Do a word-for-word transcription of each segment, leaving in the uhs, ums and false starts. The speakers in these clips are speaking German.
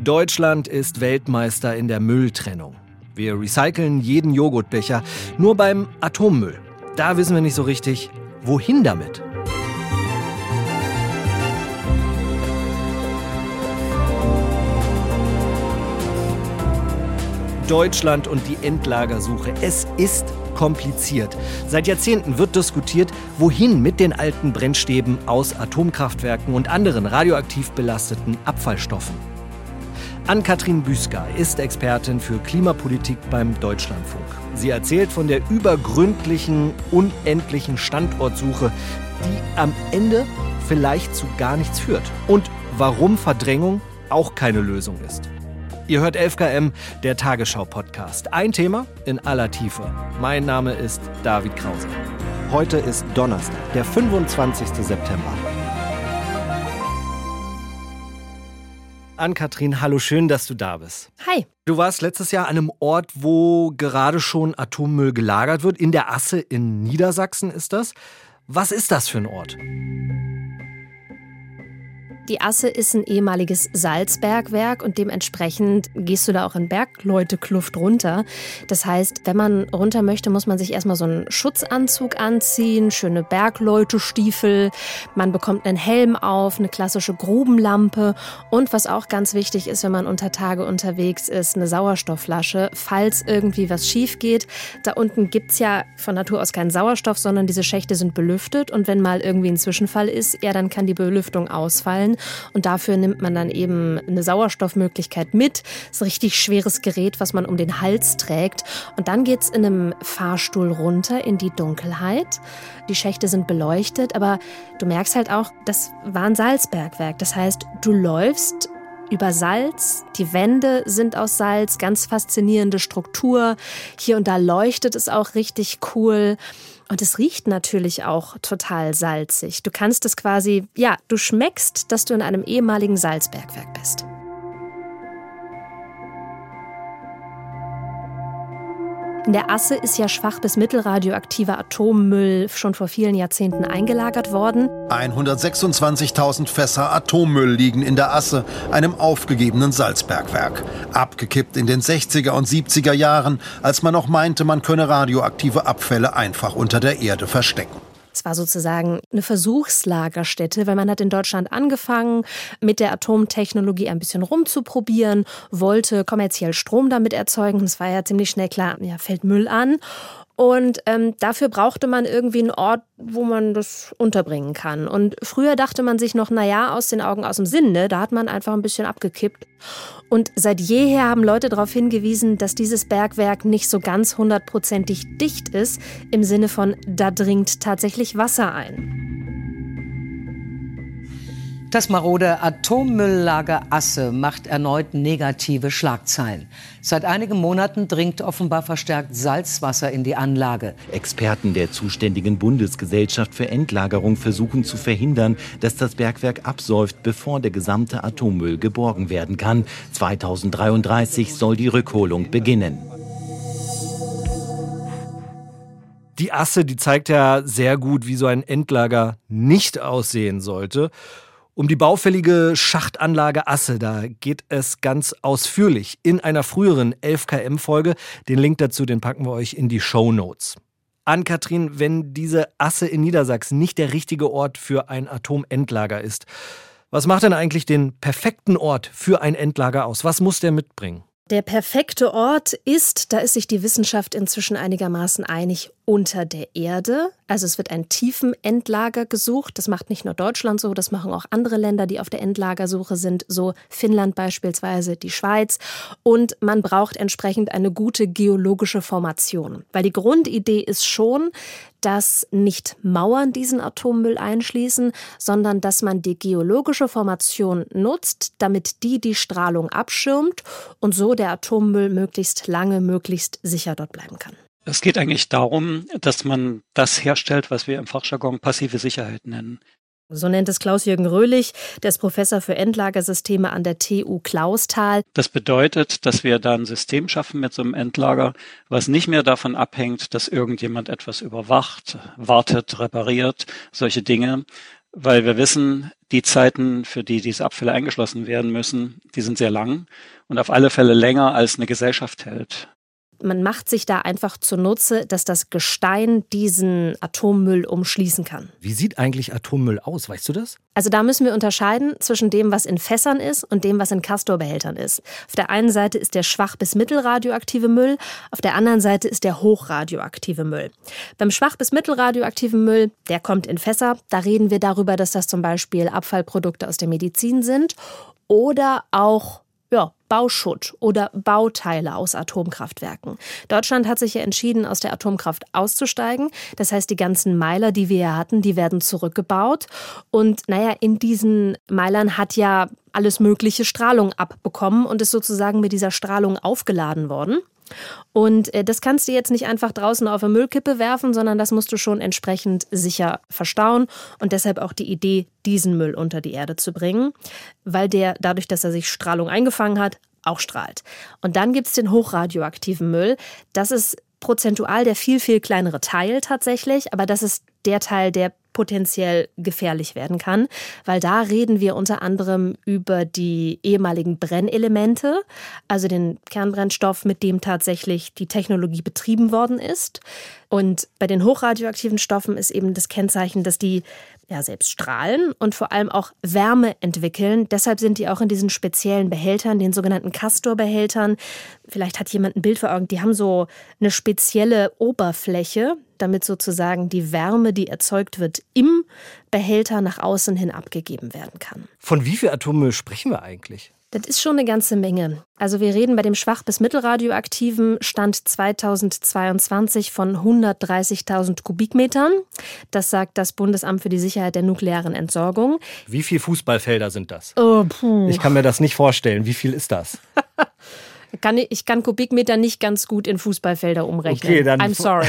Deutschland ist Weltmeister in der Mülltrennung. Wir recyceln jeden Joghurtbecher, nur beim Atommüll. Da wissen wir nicht so richtig, wohin damit. Deutschland und die Endlagersuche. Es ist kompliziert. Seit Jahrzehnten wird diskutiert, wohin mit den alten Brennstäben aus Atomkraftwerken und anderen radioaktiv belasteten Abfallstoffen. Ann-Kathrin Büsker ist Expertin für Klimapolitik beim Deutschlandfunk. Sie erzählt von der übergründlichen, unendlichen Standortsuche, die am Ende vielleicht zu gar nichts führt. Und warum Verdrängung auch keine Lösung ist. Ihr hört elf K M, der Tagesschau-Podcast. Ein Thema in aller Tiefe. Mein Name ist David Krause. Heute ist Donnerstag, der fünfundzwanzigster September. Ann-Kathrin, hallo, schön, dass du da bist. Hi. Du warst letztes Jahr an einem Ort, wo gerade schon Atommüll gelagert wird. In der Asse in Niedersachsen ist das. Was ist das für ein Ort? Die Asse ist ein ehemaliges Salzbergwerk und dementsprechend gehst du da auch in Bergleutekluft runter. Das heißt, wenn man runter möchte, muss man sich erstmal so einen Schutzanzug anziehen, schöne Bergleutestiefel. Man bekommt einen Helm auf, eine klassische Grubenlampe und was auch ganz wichtig ist, wenn man unter Tage unterwegs ist, eine Sauerstoffflasche, falls irgendwie was schief geht. Da unten gibt's ja von Natur aus keinen Sauerstoff, sondern diese Schächte sind belüftet und wenn mal irgendwie ein Zwischenfall ist, ja, dann kann die Belüftung ausfallen. Und dafür nimmt man dann eben eine Sauerstoffmöglichkeit mit. Das ist ein richtig schweres Gerät, was man um den Hals trägt. Und dann geht's in einem Fahrstuhl runter in die Dunkelheit. Die Schächte sind beleuchtet, aber du merkst halt auch, das war ein Salzbergwerk. Das heißt, du läufst über Salz, die Wände sind aus Salz, ganz faszinierende Struktur. Hier und da leuchtet es auch richtig cool. Und es riecht natürlich auch total salzig. Du kannst es quasi, ja, du schmeckst, dass du in einem ehemaligen Salzbergwerk bist. In der Asse ist ja schwach bis mittelradioaktiver Atommüll schon vor vielen Jahrzehnten eingelagert worden. hundertsechsundzwanzigtausend Fässer Atommüll liegen in der Asse, einem aufgegebenen Salzbergwerk. Abgekippt in den sechziger und siebziger Jahren, als man noch meinte, man könne radioaktive Abfälle einfach unter der Erde verstecken. Es war sozusagen eine Versuchslagerstätte, weil man hat in Deutschland angefangen, mit der Atomtechnologie ein bisschen rumzuprobieren, wollte kommerziell Strom damit erzeugen. Es war ja ziemlich schnell klar, ja, fällt Müll an. Und ähm, dafür brauchte man irgendwie einen Ort, wo man das unterbringen kann. Und früher dachte man sich noch, naja, aus den Augen, aus dem Sinn, ne? Da hat man einfach ein bisschen abgekippt. Und seit jeher haben Leute darauf hingewiesen, dass dieses Bergwerk nicht so ganz hundertprozentig dicht ist, im Sinne von, da dringt tatsächlich Wasser ein. Das marode Atommülllager Asse macht erneut negative Schlagzeilen. Seit einigen Monaten dringt offenbar verstärkt Salzwasser in die Anlage. Experten der zuständigen Bundesgesellschaft für Endlagerung versuchen zu verhindern, dass das Bergwerk absäuft, bevor der gesamte Atommüll geborgen werden kann. zweitausenddreiunddreißig soll die Rückholung beginnen. Die Asse, die zeigt ja sehr gut, wie so ein Endlager nicht aussehen sollte. Um die baufällige Schachtanlage Asse, da geht es ganz ausführlich in einer früheren elf K M-Folge. Den Link dazu, den packen wir euch in die Shownotes. Ann-Kathrin, wenn diese Asse in Niedersachsen nicht der richtige Ort für ein Atomendlager ist, was macht denn eigentlich den perfekten Ort für ein Endlager aus? Was muss der mitbringen? Der perfekte Ort ist, da ist sich die Wissenschaft inzwischen einigermaßen einig, unter der Erde. Also es wird ein Tiefenendlager gesucht. Das macht nicht nur Deutschland so, das machen auch andere Länder, die auf der Endlagersuche sind, so Finnland beispielsweise, die Schweiz. Und man braucht entsprechend eine gute geologische Formation. Weil die Grundidee ist schon, dass nicht Mauern diesen Atommüll einschließen, sondern dass man die geologische Formation nutzt, damit die die Strahlung abschirmt und so der Atommüll möglichst lange, möglichst sicher dort bleiben kann. Es geht eigentlich darum, dass man das herstellt, was wir im Fachjargon passive Sicherheit nennen. So nennt es Klaus-Jürgen Röhlich, der ist Professor für Endlagersysteme an der T U Clausthal. Das bedeutet, dass wir da ein System schaffen mit so einem Endlager, was nicht mehr davon abhängt, dass irgendjemand etwas überwacht, wartet, repariert, solche Dinge, weil wir wissen, die Zeiten, für die diese Abfälle eingeschlossen werden müssen, die sind sehr lang und auf alle Fälle länger, als eine Gesellschaft hält. Man macht sich da einfach zunutze, dass das Gestein diesen Atommüll umschließen kann. Wie sieht eigentlich Atommüll aus? Weißt du das? Also da müssen wir unterscheiden zwischen dem, was in Fässern ist und dem, was in Castor-Behältern ist. Auf der einen Seite ist der schwach- bis mittelradioaktive Müll, auf der anderen Seite ist der hochradioaktive Müll. Beim schwach- bis mittelradioaktiven Müll, der kommt in Fässer. Da reden wir darüber, dass das zum Beispiel Abfallprodukte aus der Medizin sind oder auch ja, Bauschutt oder Bauteile aus Atomkraftwerken. Deutschland hat sich ja entschieden, aus der Atomkraft auszusteigen. Das heißt, die ganzen Meiler, die wir ja hatten, die werden zurückgebaut. Und naja, in diesen Meilern hat ja alles mögliche Strahlung abbekommen und ist sozusagen mit dieser Strahlung aufgeladen worden. Und äh, das kannst du jetzt nicht einfach draußen auf eine Müllkippe werfen, sondern das musst du schon entsprechend sicher verstauen und deshalb auch die Idee, diesen Müll unter die Erde zu bringen, weil der dadurch, dass er sich Strahlung eingefangen hat, auch strahlt. Und dann gibt es den hochradioaktiven Müll. Das ist prozentual der viel, viel kleinere Teil tatsächlich, aber das ist der Teil, der potenziell gefährlich werden kann, weil da reden wir unter anderem über die ehemaligen Brennelemente, also den Kernbrennstoff, mit dem tatsächlich die Technologie betrieben worden ist. Und bei den hochradioaktiven Stoffen ist eben das Kennzeichen, dass die ja selbst strahlen und vor allem auch Wärme entwickeln. Deshalb sind die auch in diesen speziellen Behältern, den sogenannten Castor-Behältern. Vielleicht hat jemand ein Bild vor Augen, die haben so eine spezielle Oberfläche, damit sozusagen die Wärme, die erzeugt wird, im Behälter nach außen hin abgegeben werden kann. Von wie viel Atommüll sprechen wir eigentlich? Das ist schon eine ganze Menge. Also wir reden bei dem schwach- bis mittelradioaktiven Stand zweitausendzweiundzwanzig von hundertdreißigtausend Kubikmetern. Das sagt das Bundesamt für die Sicherheit der nuklearen Entsorgung. Wie viele Fußballfelder sind das? Oh, puh. Ich kann mir das nicht vorstellen. Wie viel ist das? Kann ich, ich kann Kubikmeter nicht ganz gut in Fußballfelder umrechnen. Okay, dann I'm sorry.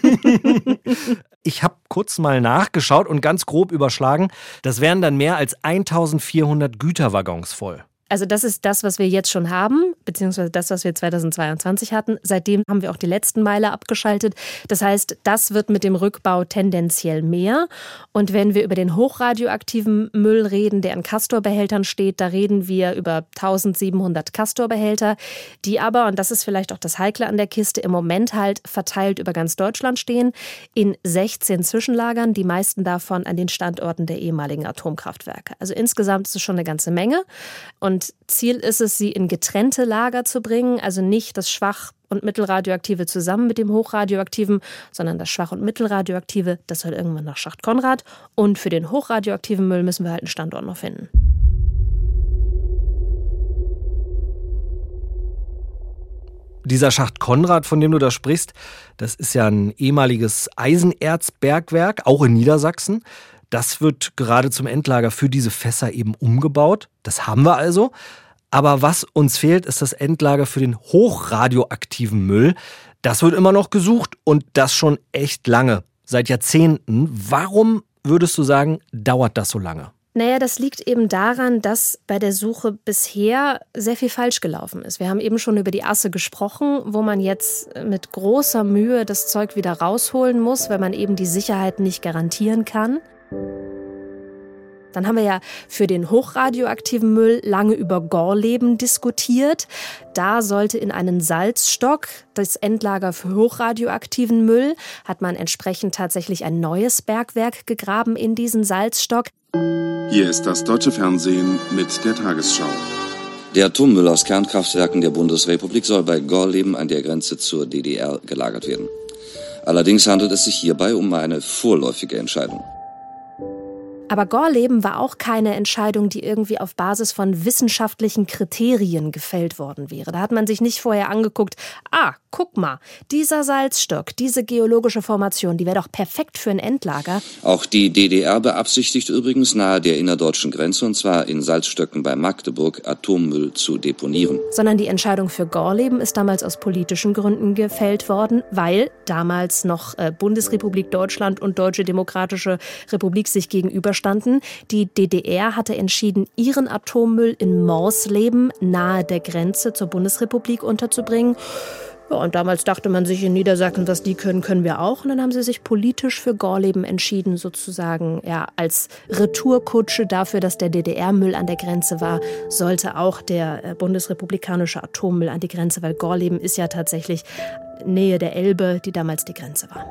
Ich habe kurz mal nachgeschaut und ganz grob überschlagen. Das wären dann mehr als eintausendvierhundert Güterwaggons voll. Also das ist das, was wir jetzt schon haben, beziehungsweise das, was wir zweitausendzweiundzwanzig hatten. Seitdem haben wir auch die letzten Meiler abgeschaltet. Das heißt, das wird mit dem Rückbau tendenziell mehr. Und wenn wir über den hochradioaktiven Müll reden, der in Castor-Behältern steht, da reden wir über tausendsiebenhundert Castor-Behälter, die aber, und das ist vielleicht auch das Heikle an der Kiste, im Moment halt verteilt über ganz Deutschland stehen, in sechzehn Zwischenlagern, die meisten davon an den Standorten der ehemaligen Atomkraftwerke. Also insgesamt ist es schon eine ganze Menge. Und Ziel ist es, sie in getrennte Lager zu bringen, also nicht das Schwach- und Mittelradioaktive zusammen mit dem Hochradioaktiven, sondern das Schwach- und Mittelradioaktive, das soll irgendwann nach Schacht Konrad. Und für den hochradioaktiven Müll müssen wir halt einen Standort noch finden. Dieser Schacht Konrad, von dem du da sprichst, das ist ja ein ehemaliges Eisenerzbergwerk, auch in Niedersachsen. Das wird gerade zum Endlager für diese Fässer eben umgebaut. Das haben wir also. Aber was uns fehlt, ist das Endlager für den hochradioaktiven Müll. Das wird immer noch gesucht und das schon echt lange, seit Jahrzehnten. Warum, würdest du sagen, dauert das so lange? Naja, das liegt eben daran, dass bei der Suche bisher sehr viel falsch gelaufen ist. Wir haben eben schon über die Asse gesprochen, wo man jetzt mit großer Mühe das Zeug wieder rausholen muss, weil man eben die Sicherheit nicht garantieren kann. Dann haben wir ja für den hochradioaktiven Müll lange über Gorleben diskutiert. Da sollte in einen Salzstock, das Endlager für hochradioaktiven Müll, hat man entsprechend tatsächlich ein neues Bergwerk gegraben in diesen Salzstock. Hier ist das deutsche Fernsehen mit der Tagesschau. Der Atommüll aus Kernkraftwerken der Bundesrepublik soll bei Gorleben an der Grenze zur D D R gelagert werden. Allerdings handelt es sich hierbei um eine vorläufige Entscheidung. Aber Gorleben war auch keine Entscheidung, die irgendwie auf Basis von wissenschaftlichen Kriterien gefällt worden wäre. Da hat man sich nicht vorher angeguckt, ah, guck mal, dieser Salzstock, diese geologische Formation, die wäre doch perfekt für ein Endlager. Auch die D D R beabsichtigt übrigens nahe der innerdeutschen Grenze, und zwar in Salzstöcken bei Magdeburg, Atommüll zu deponieren. Sondern die Entscheidung für Gorleben ist damals aus politischen Gründen gefällt worden, weil damals noch äh, Bundesrepublik Deutschland und Deutsche Demokratische Republik sich gegenüberstanden. Die D D R hatte entschieden, ihren Atommüll in Morsleben nahe der Grenze zur Bundesrepublik unterzubringen. Ja, und damals dachte man sich in Niedersachsen, was die können, können wir auch. Und dann haben sie sich politisch für Gorleben entschieden, sozusagen ja, als Retourkutsche dafür, dass der D D R-Müll an der Grenze war, sollte auch der bundesrepublikanische Atommüll an die Grenze, weil Gorleben ist ja tatsächlich Nähe der Elbe, die damals die Grenze war.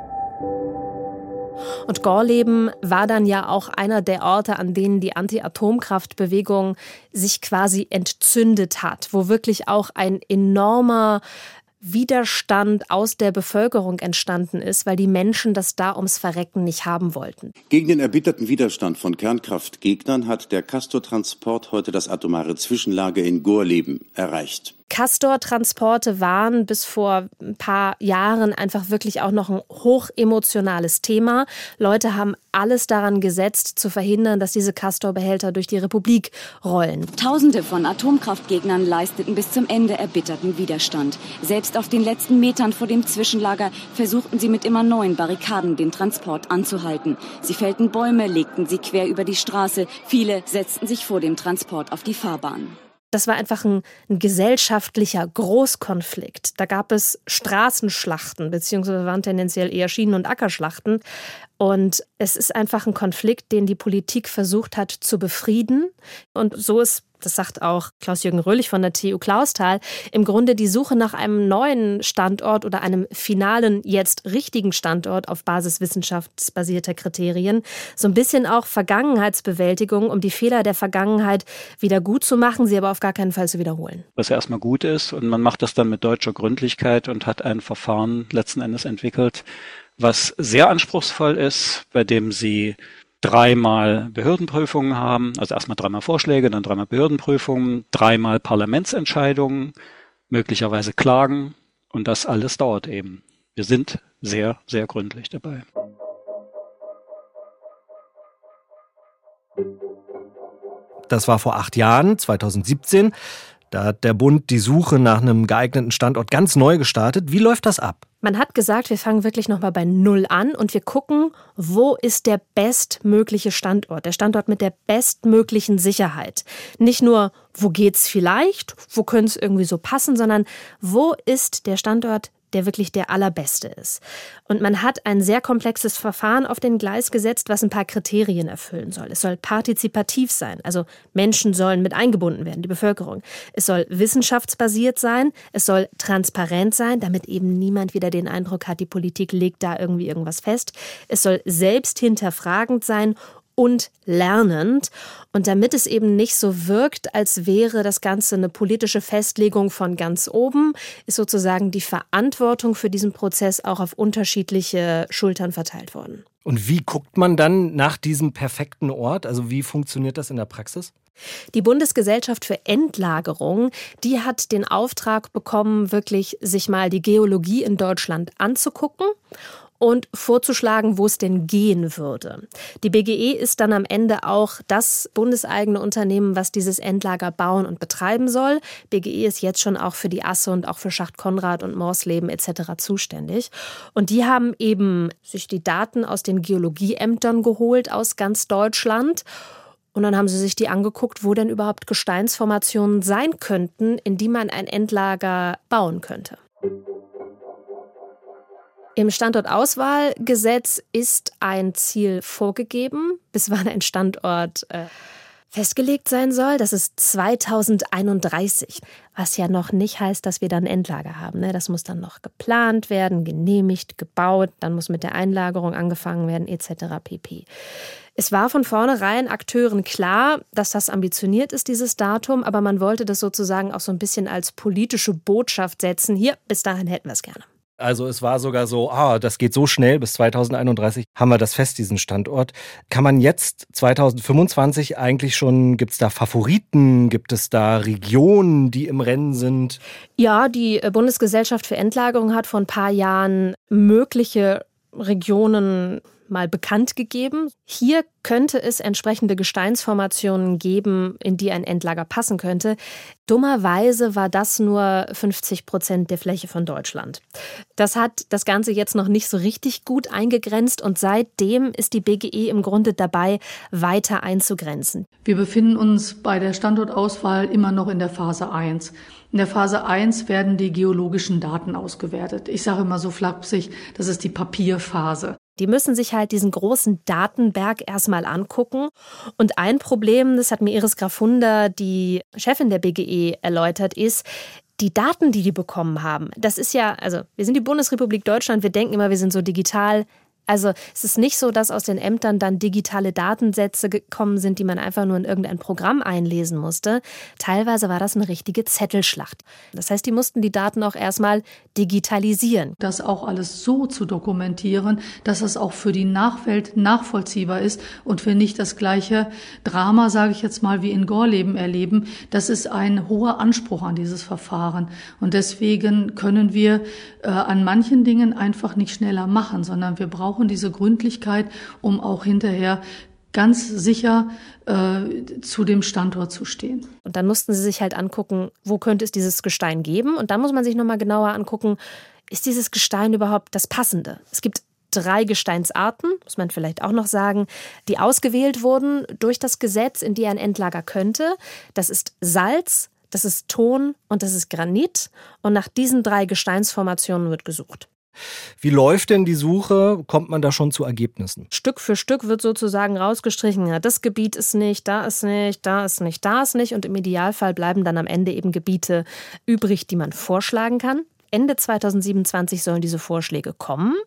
Und Gorleben war dann ja auch einer der Orte, an denen die Anti-Atomkraft-Bewegung sich quasi entzündet hat, wo wirklich auch ein enormer Widerstand aus der Bevölkerung entstanden ist, weil die Menschen das da ums Verrecken nicht haben wollten. Gegen den erbitterten Widerstand von Kernkraftgegnern hat der Castor-Transport heute das atomare Zwischenlager in Gorleben erreicht. Castor-Transporte waren bis vor ein paar Jahren einfach wirklich auch noch ein hochemotionales Thema. Leute haben alles daran gesetzt, zu verhindern, dass diese Castor-Behälter durch die Republik rollen. Tausende von Atomkraftgegnern leisteten bis zum Ende erbitterten Widerstand. Selbst auf den letzten Metern vor dem Zwischenlager versuchten sie mit immer neuen Barrikaden den Transport anzuhalten. Sie fällten Bäume, legten sie quer über die Straße. Viele setzten sich vor dem Transport auf die Fahrbahn. Das war einfach ein, ein gesellschaftlicher Großkonflikt. Da gab es Straßenschlachten, beziehungsweise waren tendenziell eher Schienen- und Ackerschlachten. Und es ist einfach ein Konflikt, den die Politik versucht hat zu befrieden. Und so ist, das sagt auch Klaus-Jürgen Röhlich von der T U Clausthal, im Grunde die Suche nach einem neuen Standort oder einem finalen, jetzt richtigen Standort auf Basis wissenschaftsbasierter Kriterien. So ein bisschen auch Vergangenheitsbewältigung, um die Fehler der Vergangenheit wieder gut zu machen, sie aber auf gar keinen Fall zu wiederholen. Was ja erstmal gut ist, und man macht das dann mit deutscher Gründlichkeit und hat ein Verfahren letzten Endes entwickelt, was sehr anspruchsvoll ist, bei dem sie dreimal Behördenprüfungen haben, also erstmal dreimal Vorschläge, dann dreimal Behördenprüfungen, dreimal Parlamentsentscheidungen, möglicherweise Klagen, und das alles dauert eben. Wir sind sehr, sehr gründlich dabei. Das war vor acht Jahren, zweitausendsiebzehn. Da hat der Bund die Suche nach einem geeigneten Standort ganz neu gestartet. Wie läuft das ab? Man hat gesagt, wir fangen wirklich nochmal bei Null an und wir gucken, wo ist der bestmögliche Standort, der Standort mit der bestmöglichen Sicherheit. Nicht nur, wo geht's vielleicht, wo könnte es irgendwie so passen, sondern wo ist der Standort, der wirklich der allerbeste ist. Und man hat ein sehr komplexes Verfahren auf den Gleis gesetzt, was ein paar Kriterien erfüllen soll. Es soll partizipativ sein, also Menschen sollen mit eingebunden werden, die Bevölkerung. Es soll wissenschaftsbasiert sein, es soll transparent sein, damit eben niemand wieder den Eindruck hat, die Politik legt da irgendwie irgendwas fest. Es soll selbst hinterfragend sein und lernend. Und damit es eben nicht so wirkt, als wäre das Ganze eine politische Festlegung von ganz oben, ist sozusagen die Verantwortung für diesen Prozess auch auf unterschiedliche Schultern verteilt worden. Und wie guckt man dann nach diesem perfekten Ort? Also wie funktioniert das in der Praxis? Die Bundesgesellschaft für Endlagerung, die hat den Auftrag bekommen, wirklich sich mal die Geologie in Deutschland anzugucken und vorzuschlagen, wo es denn gehen würde. Die B G E ist dann am Ende auch das bundeseigene Unternehmen, was dieses Endlager bauen und betreiben soll. B G E ist jetzt schon auch für die Asse und auch für Schacht Konrad und Morsleben et cetera zuständig. Und die haben eben sich die Daten aus den Geologieämtern geholt aus ganz Deutschland. Und dann haben sie sich die angeguckt, wo denn überhaupt Gesteinsformationen sein könnten, in die man ein Endlager bauen könnte. Im Standortauswahlgesetz ist ein Ziel vorgegeben, bis wann ein Standort äh, festgelegt sein soll. Das ist zweitausendeinunddreißig, was ja noch nicht heißt, dass wir dann ein Endlager haben. Ne? Das muss dann noch geplant werden, genehmigt, gebaut, dann muss mit der Einlagerung angefangen werden et cetera pp. Es war von vornherein Akteuren klar, dass das ambitioniert ist, dieses Datum, aber man wollte das sozusagen auch so ein bisschen als politische Botschaft setzen. Hier, bis dahin hätten wir es gerne. Also es war sogar so, ah, das geht so schnell, bis zweitausendeinunddreißig haben wir das fest, diesen Standort. Kann man jetzt zweitausendfünfundzwanzig eigentlich schon, gibt es da Favoriten, gibt es da Regionen, die im Rennen sind? Ja, die Bundesgesellschaft für Endlagerung hat vor ein paar Jahren mögliche Regionen mal bekannt gegeben. Hier könnte es entsprechende Gesteinsformationen geben, in die ein Endlager passen könnte. Dummerweise war das nur fünfzig Prozent der Fläche von Deutschland. Das hat das Ganze jetzt noch nicht so richtig gut eingegrenzt und seitdem ist die B G E im Grunde dabei, weiter einzugrenzen. Wir befinden uns bei der Standortauswahl immer noch in der Phase eins. In der Phase eins werden die geologischen Daten ausgewertet. Ich sage immer so flapsig, das ist die Papierphase. Die müssen sich halt diesen großen Datenberg erstmal angucken. Und ein Problem, das hat mir Iris Graf-Hunder, die Chefin der B G E, erläutert, ist, die Daten, die die bekommen haben, das ist ja, also wir sind die Bundesrepublik Deutschland, wir denken immer, wir sind so digital. Also es ist nicht so, dass aus den Ämtern dann digitale Datensätze gekommen sind, die man einfach nur in irgendein Programm einlesen musste. Teilweise war das eine richtige Zettelschlacht. Das heißt, die mussten die Daten auch erstmal digitalisieren. Das auch alles so zu dokumentieren, dass es auch für die Nachwelt nachvollziehbar ist und wir nicht das gleiche Drama, sage ich jetzt mal, wie in Gorleben erleben. Das ist ein hoher Anspruch an dieses Verfahren. Und deswegen können wir äh, an manchen Dingen einfach nicht schneller machen, sondern wir brauchen diese Gründlichkeit, um auch hinterher ganz sicher äh, zu dem Standort zu stehen. Und dann mussten sie sich halt angucken, wo könnte es dieses Gestein geben? Und dann muss man sich nochmal genauer angucken, ist dieses Gestein überhaupt das Passende? Es gibt drei Gesteinsarten, muss man vielleicht auch noch sagen, die ausgewählt wurden durch das Gesetz, in die ein Endlager könnte. Das ist Salz, das ist Ton und das ist Granit. Und nach diesen drei Gesteinsformationen wird gesucht. Wie läuft denn die Suche? Kommt man da schon zu Ergebnissen? Stück für Stück wird sozusagen rausgestrichen, ja, das Gebiet ist nicht, da ist nicht, da ist nicht, da ist nicht. Und im Idealfall bleiben dann am Ende eben Gebiete übrig, die man vorschlagen kann. Ende zweitausendsiebenundzwanzig sollen diese Vorschläge kommen.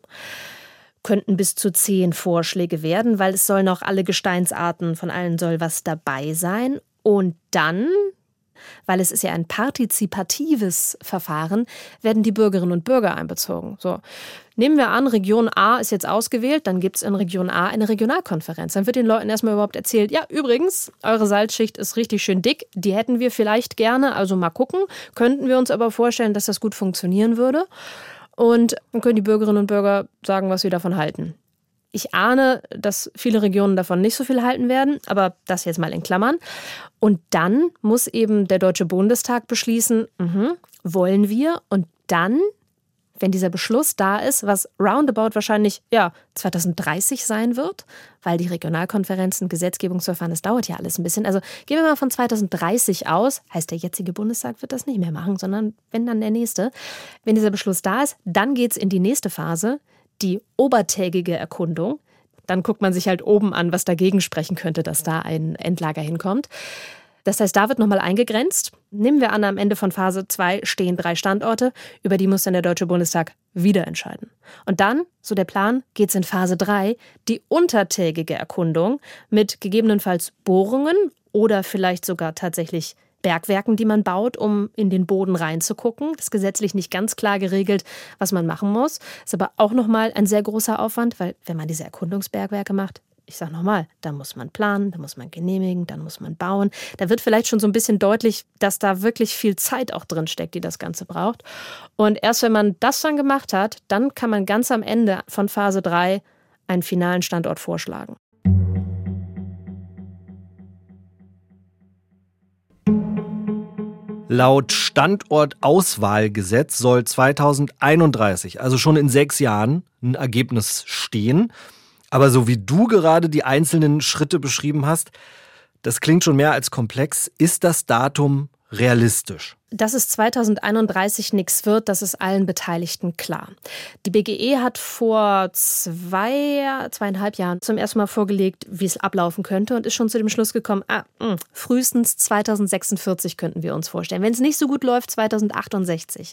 Könnten bis zu zehn Vorschläge werden, weil es sollen auch alle Gesteinsarten, von allen soll was dabei sein. Und dann, weil es ist ja ein partizipatives Verfahren, werden die Bürgerinnen und Bürger einbezogen. So. Nehmen wir an, Region A ist jetzt ausgewählt, dann gibt es in Region A eine Regionalkonferenz. Dann wird den Leuten erstmal überhaupt erzählt, ja, übrigens, eure Salzschicht ist richtig schön dick, die hätten wir vielleicht gerne, also mal gucken. Könnten wir uns aber vorstellen, dass das gut funktionieren würde. Und dann können die Bürgerinnen und Bürger sagen, was sie davon halten. Ich ahne, dass viele Regionen davon nicht so viel halten werden, aber das jetzt mal in Klammern. Und dann muss eben der Deutsche Bundestag beschließen, mh, wollen wir? Und dann, wenn dieser Beschluss da ist, was roundabout wahrscheinlich ja, zweitausenddreißig sein wird, weil die Regionalkonferenzen, Gesetzgebungsverfahren, das dauert ja alles ein bisschen. Also gehen wir mal von zweitausenddreißig aus, heißt der jetzige Bundestag wird das nicht mehr machen, sondern wenn dann der nächste. Wenn dieser Beschluss da ist, dann geht es in die nächste Phase, die obertägige Erkundung. Dann guckt man sich halt oben an, was dagegen sprechen könnte, dass da ein Endlager hinkommt. Das heißt, da wird nochmal eingegrenzt. Nehmen wir an, am Ende von Phase zwei stehen drei Standorte, über die muss dann der Deutsche Bundestag wieder entscheiden. Und dann, so der Plan, geht es in Phase drei, die untertägige Erkundung mit gegebenenfalls Bohrungen oder vielleicht sogar tatsächlich Bergwerken, die man baut, um in den Boden reinzugucken. Das ist gesetzlich nicht ganz klar geregelt, was man machen muss. Ist aber auch nochmal ein sehr großer Aufwand, weil wenn man diese Erkundungsbergwerke macht, ich sage nochmal, da muss man planen, da muss man genehmigen, dann muss man bauen. Da wird vielleicht schon so ein bisschen deutlich, dass da wirklich viel Zeit auch drin steckt, die das Ganze braucht. Und erst wenn man das dann gemacht hat, dann kann man ganz am Ende von Phase drei einen finalen Standort vorschlagen. Laut Standortauswahlgesetz soll zweitausendeinunddreißig, also schon in sechs Jahren, ein Ergebnis stehen. Aber so wie du gerade die einzelnen Schritte beschrieben hast, das klingt schon mehr als komplex. Ist das Datum realistisch? Dass es zweitausendeinunddreißig nichts wird, das ist allen Beteiligten klar. Die B G E hat vor zwei, zweieinhalb Jahren zum ersten Mal vorgelegt, wie es ablaufen könnte und ist schon zu dem Schluss gekommen, ah, mh, frühestens zweitausendsechsundvierzig könnten wir uns vorstellen. Wenn es nicht so gut läuft, zweitausendachtundsechzig.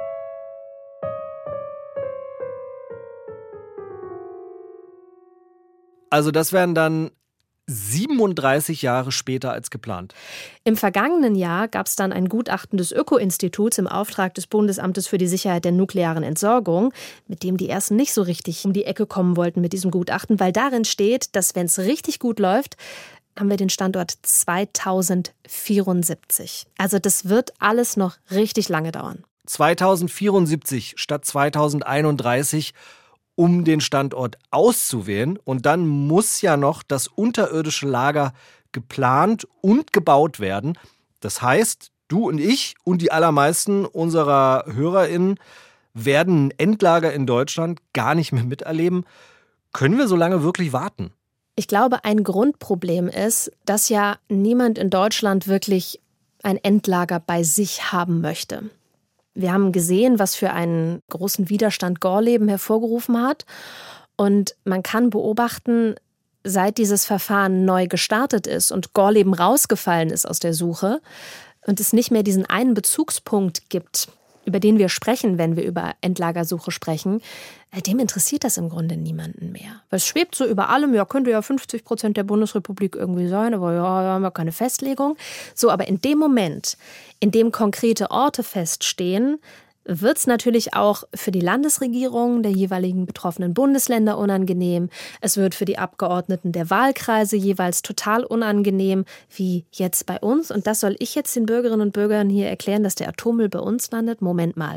Also das wären dann siebenunddreißig Jahre später als geplant. Im vergangenen Jahr gab es dann ein Gutachten des Öko-Instituts im Auftrag des Bundesamtes für die Sicherheit der nuklearen Entsorgung, mit dem die ersten nicht so richtig um die Ecke kommen wollten mit diesem Gutachten, weil darin steht, dass wenn es richtig gut läuft, haben wir den Standort zweitausendvierundsiebzig. Also das wird alles noch richtig lange dauern. zweitausendvierundsiebzig statt zweitausendeinunddreißig um den Standort auszuwählen. Und dann muss ja noch das unterirdische Lager geplant und gebaut werden. Das heißt, du und ich und die allermeisten unserer HörerInnen werden ein Endlager in Deutschland gar nicht mehr miterleben. Können wir so lange wirklich warten? Ich glaube, ein Grundproblem ist, dass ja niemand in Deutschland wirklich ein Endlager bei sich haben möchte. Wir haben gesehen, was für einen großen Widerstand Gorleben hervorgerufen hat. Und man kann beobachten, seit dieses Verfahren neu gestartet ist und Gorleben rausgefallen ist aus der Suche und es nicht mehr diesen einen Bezugspunkt gibt, über den wir sprechen, wenn wir über Endlagersuche sprechen, dem interessiert das im Grunde niemanden mehr. Weil es schwebt so über allem, ja, könnte ja fünfzig Prozent der Bundesrepublik irgendwie sein, aber ja, da haben wir keine Festlegung. So, aber in dem Moment, in dem konkrete Orte feststehen, wird es natürlich auch für die Landesregierung der jeweiligen betroffenen Bundesländer unangenehm. Es wird für die Abgeordneten der Wahlkreise jeweils total unangenehm, wie jetzt bei uns. Und das soll ich jetzt den Bürgerinnen und Bürgern hier erklären, dass der Atommüll bei uns landet? Moment mal.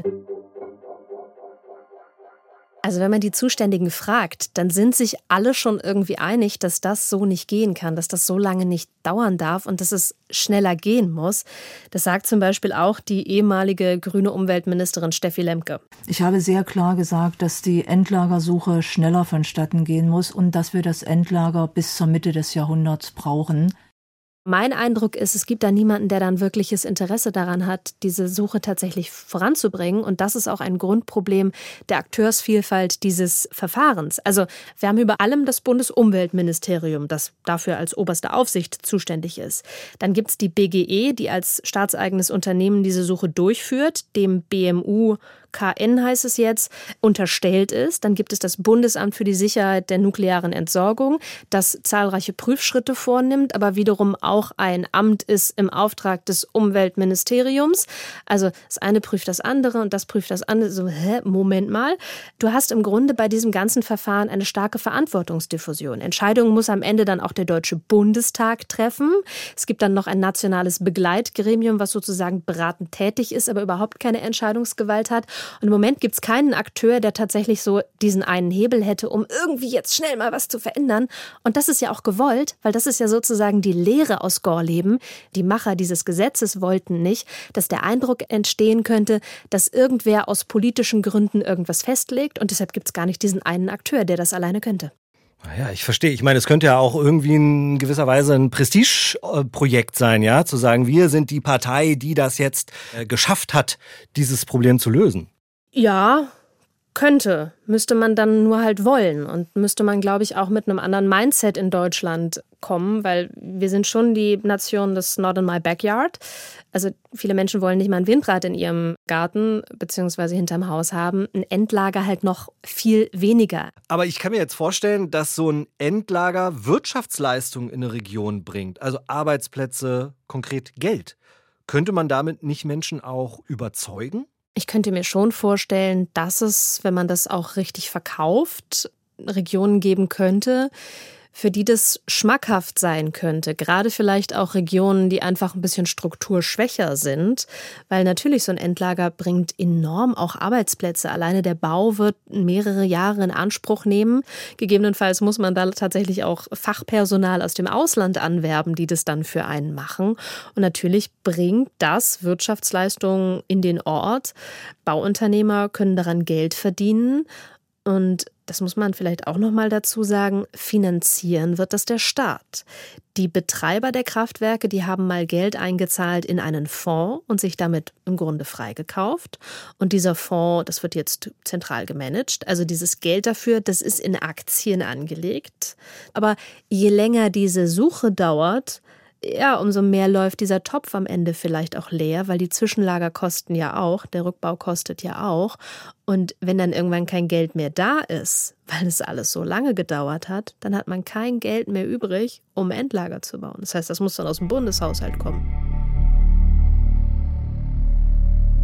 Also wenn man die Zuständigen fragt, dann sind sich alle schon irgendwie einig, dass das so nicht gehen kann, dass das so lange nicht dauern darf und dass es schneller gehen muss. Das sagt zum Beispiel auch die ehemalige grüne Umweltministerin Steffi Lemke. Ich habe sehr klar gesagt, dass die Endlagersuche schneller vonstatten gehen muss und dass wir das Endlager bis zur Mitte des Jahrhunderts brauchen. Mein Eindruck ist, es gibt da niemanden, der dann wirkliches Interesse daran hat, diese Suche tatsächlich voranzubringen. Und das ist auch ein Grundproblem der Akteursvielfalt dieses Verfahrens. Also wir haben über allem das Bundesumweltministerium, das dafür als oberste Aufsicht zuständig ist. Dann gibt es die B G E, die als staatseigenes Unternehmen diese Suche durchführt, dem B M U K N heißt es jetzt, unterstellt ist. Dann gibt es das Bundesamt für die Sicherheit der nuklearen Entsorgung, das zahlreiche Prüfschritte vornimmt, aber wiederum auch ein Amt ist im Auftrag des Umweltministeriums. Also das eine prüft das andere und das prüft das andere. So, hä, Moment mal. Du hast im Grunde bei diesem ganzen Verfahren eine starke Verantwortungsdiffusion. Entscheidungen muss am Ende dann auch der Deutsche Bundestag treffen. Es gibt dann noch ein nationales Begleitgremium, was sozusagen beratend tätig ist, aber überhaupt keine Entscheidungsgewalt hat. Und im Moment gibt es keinen Akteur, der tatsächlich so diesen einen Hebel hätte, um irgendwie jetzt schnell mal was zu verändern. Und das ist ja auch gewollt, weil das ist ja sozusagen die Lehre aus Gorleben. Die Macher dieses Gesetzes wollten nicht, dass der Eindruck entstehen könnte, dass irgendwer aus politischen Gründen irgendwas festlegt. Und deshalb gibt es gar nicht diesen einen Akteur, der das alleine könnte. Ja, ich verstehe. Ich meine, es könnte ja auch irgendwie in gewisser Weise ein Prestigeprojekt sein, ja, zu sagen, wir sind die Partei, die das jetzt äh, geschafft hat, dieses Problem zu lösen. Ja, könnte. Müsste man dann nur halt wollen und müsste man, glaube ich, auch mit einem anderen Mindset in Deutschland kommen, weil wir sind schon die Nation des Not in my backyard. Also viele Menschen wollen nicht mal ein Windrad in ihrem Garten bzw. hinterm Haus haben. Ein Endlager halt noch viel weniger. Aber ich kann mir jetzt vorstellen, dass so ein Endlager Wirtschaftsleistung in eine Region bringt. Also Arbeitsplätze, konkret Geld. Könnte man damit nicht Menschen auch überzeugen? Ich könnte mir schon vorstellen, dass es, wenn man das auch richtig verkauft, Regionen geben könnte, für die das schmackhaft sein könnte. Gerade vielleicht auch Regionen, die einfach ein bisschen strukturschwächer sind. Weil natürlich so ein Endlager bringt enorm auch Arbeitsplätze. Alleine der Bau wird mehrere Jahre in Anspruch nehmen. Gegebenenfalls muss man da tatsächlich auch Fachpersonal aus dem Ausland anwerben, die das dann für einen machen. Und natürlich bringt das Wirtschaftsleistungen in den Ort. Bauunternehmer können daran Geld verdienen. Und das muss man vielleicht auch noch mal dazu sagen, finanzieren wird das der Staat. Die Betreiber der Kraftwerke, die haben mal Geld eingezahlt in einen Fonds und sich damit im Grunde freigekauft. Und dieser Fonds, das wird jetzt zentral gemanagt. Also dieses Geld dafür, das ist in Aktien angelegt. Aber je länger diese Suche dauert, ja, umso mehr läuft dieser Topf am Ende vielleicht auch leer, weil die Zwischenlager kosten ja auch, der Rückbau kostet ja auch. Und wenn dann irgendwann kein Geld mehr da ist, weil es alles so lange gedauert hat, dann hat man kein Geld mehr übrig, um Endlager zu bauen. Das heißt, das muss dann aus dem Bundeshaushalt kommen.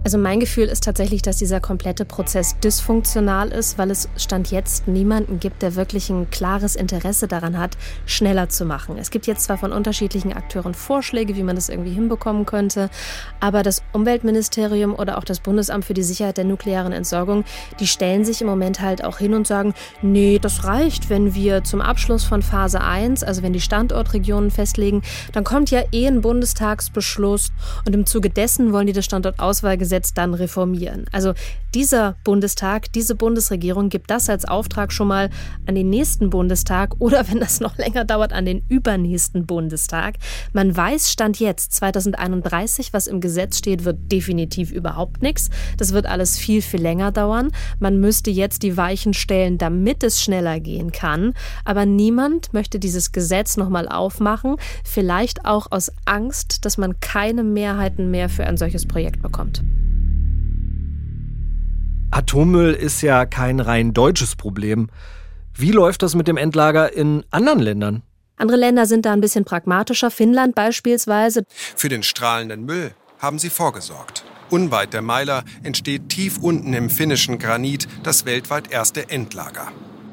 Also mein Gefühl ist tatsächlich, dass dieser komplette Prozess dysfunktional ist, weil es Stand jetzt niemanden gibt, der wirklich ein klares Interesse daran hat, schneller zu machen. Es gibt jetzt zwar von unterschiedlichen Akteuren Vorschläge, wie man das irgendwie hinbekommen könnte, aber das Umweltministerium oder auch das Bundesamt für die Sicherheit der nuklearen Entsorgung, die stellen sich im Moment halt auch hin und sagen, nee, das reicht, wenn wir zum Abschluss von Phase eins, also wenn die Standortregionen festlegen, dann kommt ja eh ein Bundestagsbeschluss und im Zuge dessen wollen die das Standortauswahlgesetz dann reformieren. Also dieser Bundestag, diese Bundesregierung gibt das als Auftrag schon mal an den nächsten Bundestag oder, wenn das noch länger dauert, an den übernächsten Bundestag. Man weiß, Stand jetzt, zweitausendeinunddreißig, was im Gesetz steht, wird definitiv überhaupt nichts. Das wird alles viel, viel länger dauern. Man müsste jetzt die Weichen stellen, damit es schneller gehen kann. Aber niemand möchte dieses Gesetz nochmal aufmachen. Vielleicht auch aus Angst, dass man keine Mehrheiten mehr für ein solches Projekt bekommt. Atommüll ist ja kein rein deutsches Problem. Wie läuft das mit dem Endlager in anderen Ländern? Andere Länder sind da ein bisschen pragmatischer. Finnland beispielsweise. Für den strahlenden Müll haben sie vorgesorgt. Unweit der Meiler entsteht tief unten im finnischen Granit das weltweit erste Endlager.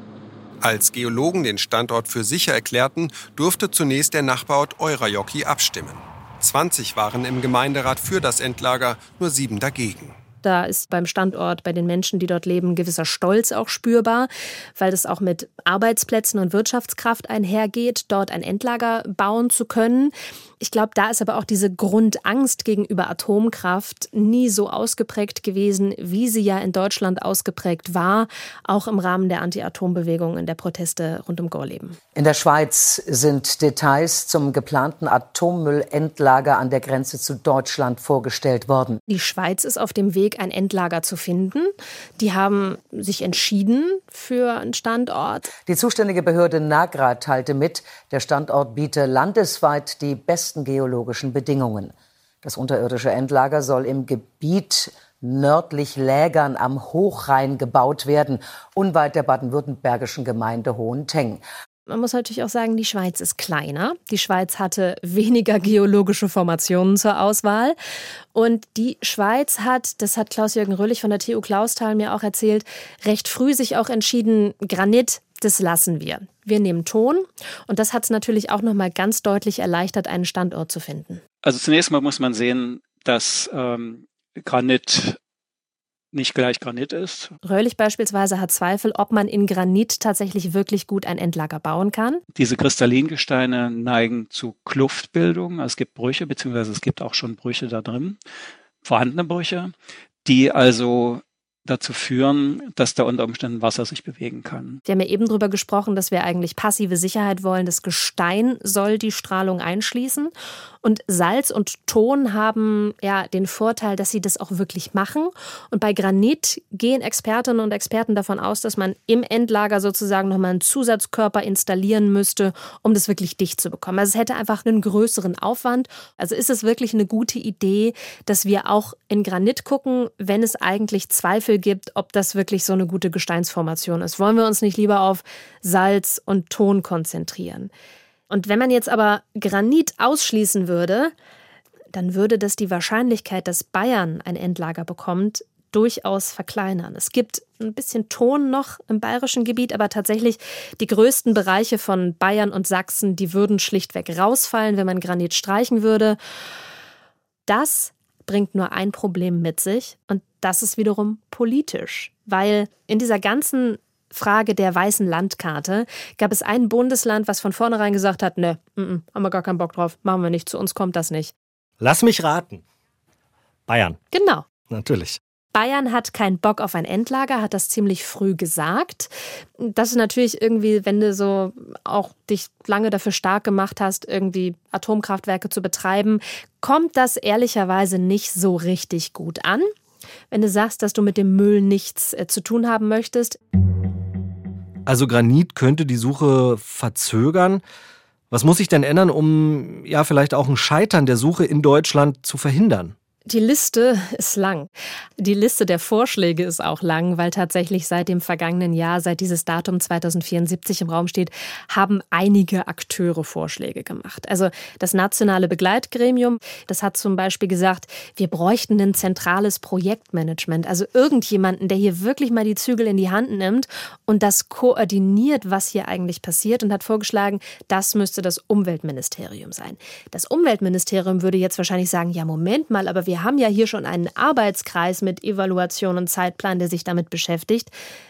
Als Geologen den Standort für sicher erklärten, durfte zunächst der Nachbarort Eurajoki abstimmen. zwanzig waren im Gemeinderat für das Endlager, nur sieben dagegen. Da ist beim Standort, bei den Menschen, die dort leben, ein gewisser Stolz auch spürbar, weil das auch mit Arbeitsplätzen und Wirtschaftskraft einhergeht, dort ein Endlager bauen zu können. Ich glaube, da ist aber auch diese Grundangst gegenüber Atomkraft nie so ausgeprägt gewesen, wie sie ja in Deutschland ausgeprägt war, auch im Rahmen der Anti-Atom-Bewegung in der Proteste rund um Gorleben. In der Schweiz sind Details zum geplanten Atommüllendlager an der Grenze zu Deutschland vorgestellt worden. Die Schweiz ist auf dem Weg, ein Endlager zu finden. Die haben sich entschieden für einen Standort. Die zuständige Behörde NAGRA teilte mit, der Standort biete landesweit die besten geologischen Bedingungen. Das unterirdische Endlager soll im Gebiet nördlich Lägern am Hochrhein gebaut werden, unweit der baden-württembergischen Gemeinde Hohenteng. Man muss natürlich auch sagen, die Schweiz ist kleiner. Die Schweiz hatte weniger geologische Formationen zur Auswahl. Und die Schweiz hat, das hat Klaus-Jürgen Röhlich von der T U Clausthal mir auch erzählt, recht früh sich auch entschieden, Granit, das lassen wir. Wir nehmen Ton. Und das hat es natürlich auch nochmal ganz deutlich erleichtert, einen Standort zu finden. Also zunächst mal muss man sehen, dass ähm, Granit nicht gleich Granit ist. Röhlich beispielsweise hat Zweifel, ob man in Granit tatsächlich wirklich gut ein Endlager bauen kann. Diese Kristallingesteine neigen zu Kluftbildung. Es gibt Brüche, beziehungsweise es gibt auch schon Brüche da drin, vorhandene Brüche, die also dazu führen, dass da unter Umständen Wasser sich bewegen kann. Wir haben ja eben darüber gesprochen, dass wir eigentlich passive Sicherheit wollen. Das Gestein soll die Strahlung einschließen. Und Salz und Ton haben ja den Vorteil, dass sie das auch wirklich machen. Und bei Granit gehen Expertinnen und Experten davon aus, dass man im Endlager sozusagen nochmal einen Zusatzkörper installieren müsste, um das wirklich dicht zu bekommen. Also es hätte einfach einen größeren Aufwand. Also ist es wirklich eine gute Idee, dass wir auch in Granit gucken, wenn es eigentlich Zweifel gibt, ob das wirklich so eine gute Gesteinsformation ist. Wollen wir uns nicht lieber auf Salz und Ton konzentrieren? Und wenn man jetzt aber Granit ausschließen würde, dann würde das die Wahrscheinlichkeit, dass Bayern ein Endlager bekommt, durchaus verkleinern. Es gibt ein bisschen Ton noch im bayerischen Gebiet, aber tatsächlich die größten Bereiche von Bayern und Sachsen, die würden schlichtweg rausfallen, wenn man Granit streichen würde. Das bringt nur ein Problem mit sich und das ist wiederum politisch, weil in dieser ganzen Frage der weißen Landkarte gab es ein Bundesland, was von vornherein gesagt hat, ne, m-m, haben wir gar keinen Bock drauf, machen wir nicht, zu uns kommt das nicht. Lass mich raten. Bayern. Genau. Natürlich. Bayern hat keinen Bock auf ein Endlager, hat das ziemlich früh gesagt. Das ist natürlich irgendwie, wenn du so auch dich lange dafür stark gemacht hast, irgendwie Atomkraftwerke zu betreiben, kommt das ehrlicherweise nicht so richtig gut an. Wenn du sagst, dass du mit dem Müll nichts äh, zu tun haben möchtest. Also Granit könnte die Suche verzögern. Was muss sich denn ändern, um ja vielleicht auch ein Scheitern der Suche in Deutschland zu verhindern? Die Liste ist lang. Die Liste der Vorschläge ist auch lang, weil tatsächlich seit dem vergangenen Jahr, seit dieses Datum zweitausendvierundsiebzig im Raum steht, haben einige Akteure Vorschläge gemacht. Also das nationale Begleitgremium, das hat zum Beispiel gesagt, wir bräuchten ein zentrales Projektmanagement, also irgendjemanden, der hier wirklich mal die Zügel in die Hand nimmt und das koordiniert, was hier eigentlich passiert, und hat vorgeschlagen, das müsste das Umweltministerium sein. Das Umweltministerium würde jetzt wahrscheinlich sagen, ja Moment mal, aber wir Wir haben ja hier schon einen Arbeitskreis mit Evaluation und Zeitplan, der sich damit beschäftigt.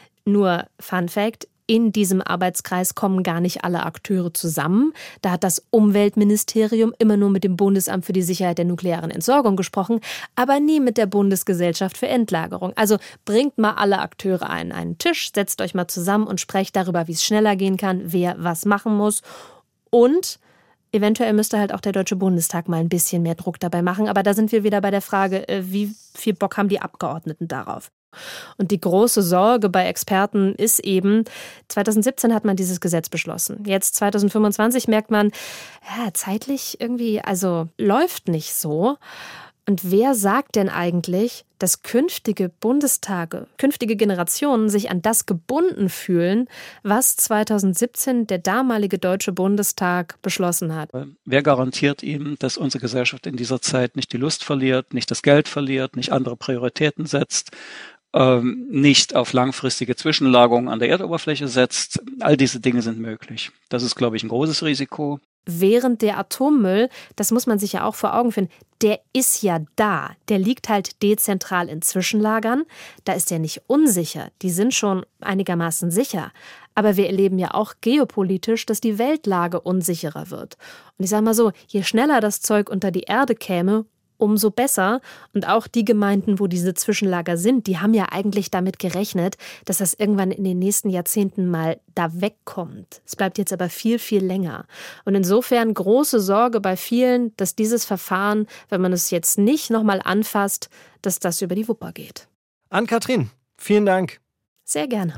Nur Fun Fact, in diesem Arbeitskreis kommen gar nicht alle Akteure zusammen. Da hat das Umweltministerium immer nur mit dem Bundesamt für die Sicherheit der nuklearen Entsorgung gesprochen, aber nie mit der Bundesgesellschaft für Endlagerung. Also bringt mal alle Akteure an einen Tisch, setzt euch mal zusammen und sprecht darüber, wie es schneller gehen kann, wer was machen muss. Und eventuell müsste halt auch der Deutsche Bundestag mal ein bisschen mehr Druck dabei machen. Aber da sind wir wieder bei der Frage, wie viel Bock haben die Abgeordneten darauf? Und die große Sorge bei Experten ist eben, zweitausendsiebzehn hat man dieses Gesetz beschlossen. Jetzt zweitausendfünfundzwanzig merkt man, ja, zeitlich irgendwie, also läuft nicht so. Und wer sagt denn eigentlich, dass künftige Bundestage, künftige Generationen sich an das gebunden fühlen, was zweitausendsiebzehn der damalige Deutsche Bundestag beschlossen hat? Wer garantiert ihm, dass unsere Gesellschaft in dieser Zeit nicht die Lust verliert, nicht das Geld verliert, nicht andere Prioritäten setzt, ähm, nicht auf langfristige Zwischenlagerungen an der Erdoberfläche setzt? All diese Dinge sind möglich. Das ist, glaube ich, ein großes Risiko. Während der Atommüll, das muss man sich ja auch vor Augen führen, der ist ja da. Der liegt halt dezentral in Zwischenlagern. Da ist der nicht unsicher. Die sind schon einigermaßen sicher. Aber wir erleben ja auch geopolitisch, dass die Weltlage unsicherer wird. Und ich sage mal so, je schneller das Zeug unter die Erde käme, umso besser. Und auch die Gemeinden, wo diese Zwischenlager sind, die haben ja eigentlich damit gerechnet, dass das irgendwann in den nächsten Jahrzehnten mal da wegkommt. Es bleibt jetzt aber viel, viel länger. Und insofern große Sorge bei vielen, dass dieses Verfahren, wenn man es jetzt nicht nochmal anfasst, dass das über die Wupper geht. Ann-Kathrin, vielen Dank. Sehr gerne.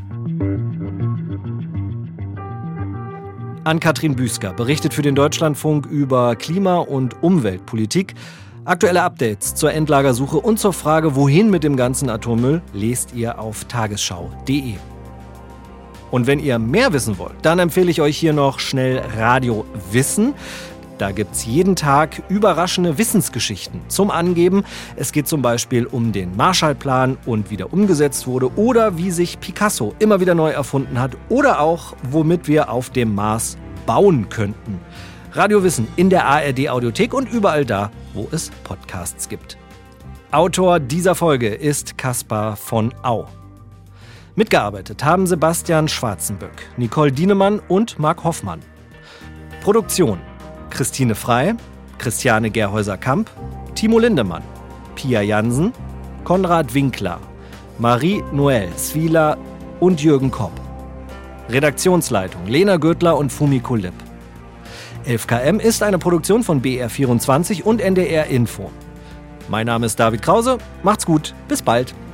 Ann-Kathrin Büsker berichtet für den Deutschlandfunk über Klima- und Umweltpolitik. Aktuelle Updates zur Endlagersuche und zur Frage, wohin mit dem ganzen Atommüll, lest ihr auf tagesschau punkt de. Und wenn ihr mehr wissen wollt, dann empfehle ich euch hier noch schnell Radio Wissen. Da gibt's jeden Tag überraschende Wissensgeschichten zum Angeben. Es geht zum Beispiel um den Marshallplan und wie der umgesetzt wurde oder wie sich Picasso immer wieder neu erfunden hat oder auch, womit wir auf dem Mars bauen könnten. Radio Wissen in der A R D-Audiothek und überall da, wo es Podcasts gibt. Autor dieser Folge ist Kaspar von Au. Mitgearbeitet haben Sebastian Schwarzenböck, Nicole Dienemann und Marc Hoffmann. Produktion: Christine Frey, Christiane Gerhäuser-Kamp, Timo Lindemann, Pia Jansen, Konrad Winkler, Marie-Noël Svila und Jürgen Kopp. Redaktionsleitung: Lena Göttler und Fumiko Lipp. elf K M ist eine Produktion von B R vierundzwanzig und N D R Info. Mein Name ist David Krause. Macht's gut. Bis bald.